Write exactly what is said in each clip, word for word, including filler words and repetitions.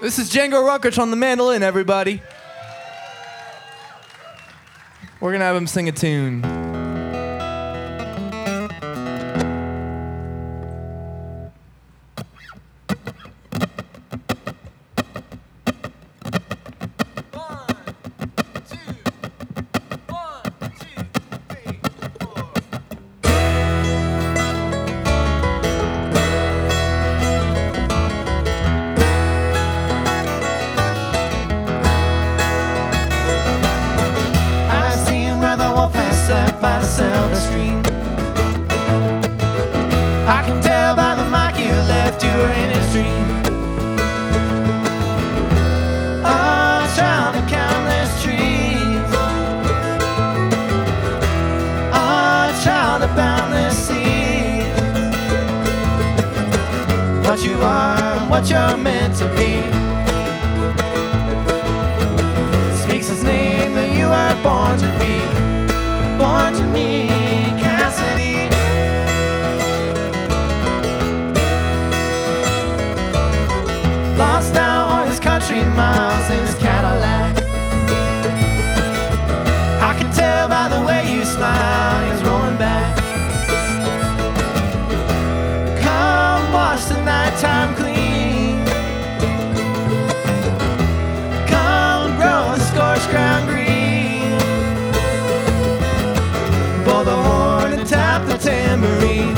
This is Django Reinhardt on the mandolin, everybody. We're gonna have him sing a tune. By the Silver Stream, I can tell by the mark you left, you were in his dream. Oh, child of countless trees. Oh, child of boundless seas. What you are and what you're meant to be speaks his name that you are born to be. Born to me, Cassidy. Lost now on his country miles in his Cadillac. I can tell by the way you smile, he's rolling back. Come wash the nighttime clean. Come grow the scorched ground green. Blow the horn and tap the tambourine,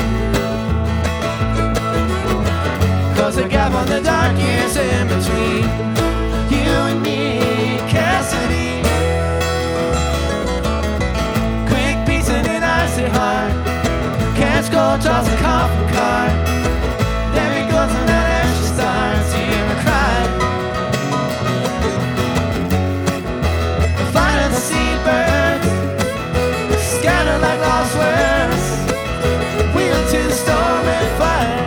'cause the gap on the dark years in between you and me, Cassidy. Quick pieces in icy heart, catch gold, toss a coffin cart. There he goes on that ashy star, see him cry. The flight of the seabirds scatter like lost words, wheel to the storm and fire.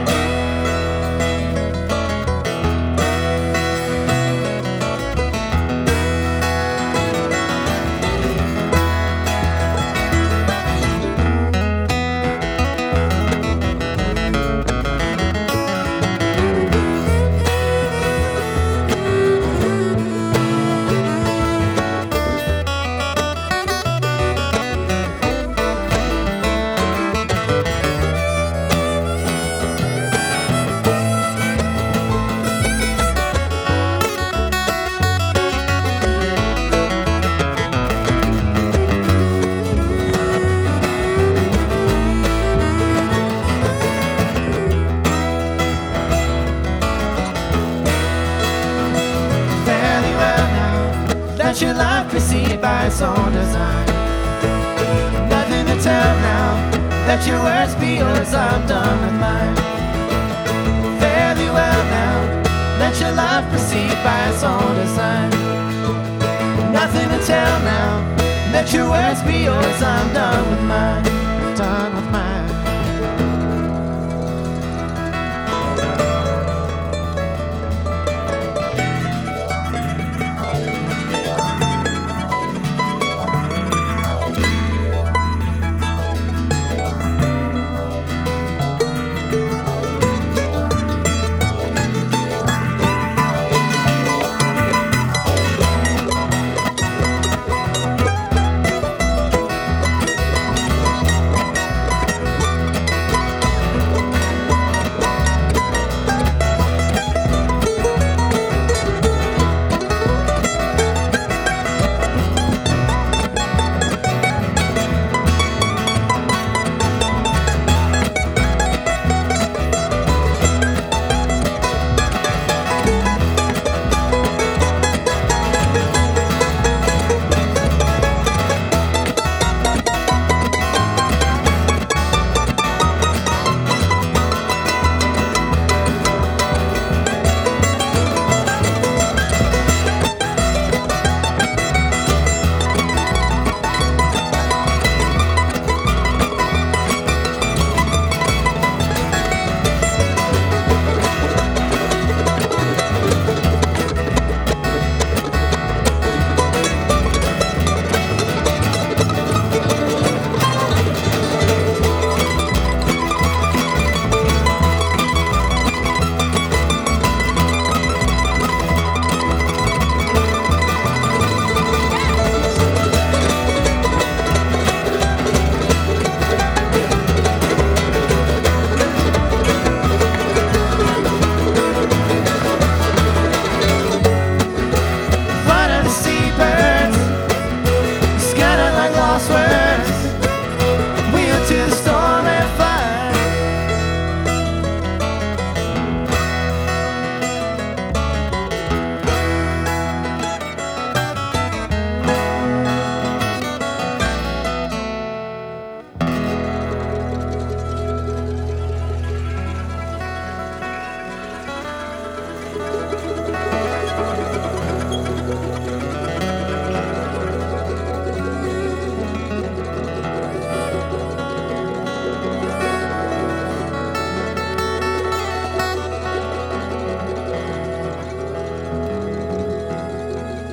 Let your life proceed by its own design. Nothing to tell now, let your words be yours, I'm done with mine. Fare thee well now, let your life proceed by its own design. Nothing to tell now, let your words be yours, I'm done with mine.